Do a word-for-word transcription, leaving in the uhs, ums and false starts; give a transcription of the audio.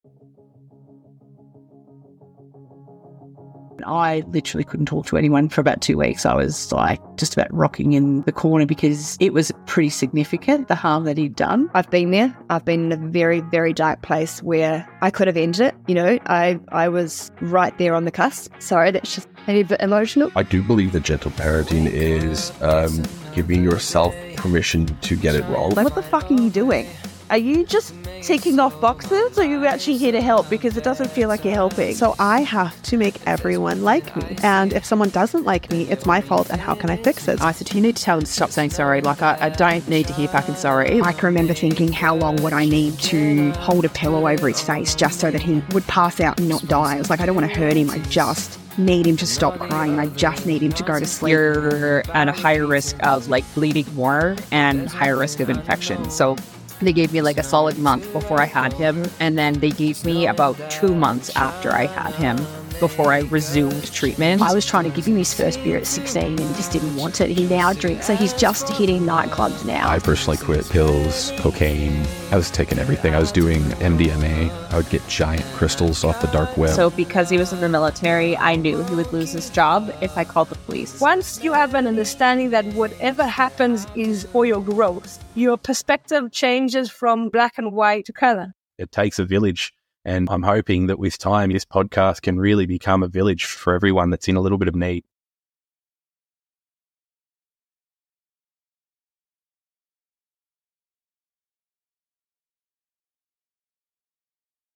I literally couldn't talk to anyone for about two weeks. I was like just about rocking in the corner because it was pretty significant, the harm that he'd done. I've been there. I've been in a very, very dark place where I could have ended it. You know, I, I was right there on the cusp. Sorry, that's just a bit emotional. I do believe that gentle parenting is um, giving yourself permission to get it wrong. Like, what the fuck are you doing? Are you just ticking off boxes, or are you actually here to help? Because it doesn't feel like you're helping. So I have to make everyone like me. And if someone doesn't like me, it's my fault. And how can I fix it? I said, you need to tell them to stop saying sorry. Like, I, I don't need to hear fucking sorry. I can remember thinking, how long would I need to hold a pillow over his face just so that he would pass out and not die? I was like, I don't want to hurt him. I just need him to stop crying. I just need him to go to sleep. You're at a higher risk of like bleeding more and higher risk of infection. So they gave me like a solid month before I had him, and then they gave me about two months after I had him before I resumed treatment. I was trying to give him his first beer at sixteen and he just didn't want it. He now drinks, so he's just hitting nightclubs now. I personally quit pills, cocaine. I was taking everything. I was doing M D M A. I would get giant crystals off the dark web. So because he was in the military, I knew he would lose his job if I called the police. Once you have an understanding that whatever happens is for your growth, your perspective changes from black and white to color. It takes a village. And I'm hoping that with time, this podcast can really become a village for everyone that's in a little bit of need.